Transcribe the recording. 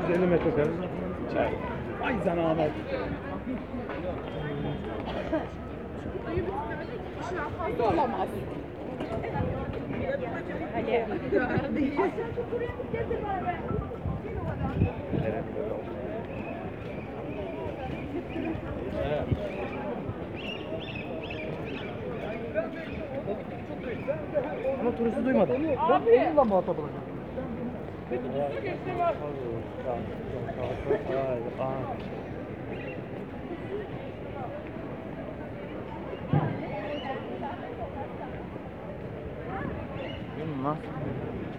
150 metrekare çay. Ay zanamet. Fazla olamaz. Ali. Evet. Ama turisti duymadım. Abi. Onunla muhatap olacağım. Nasıl?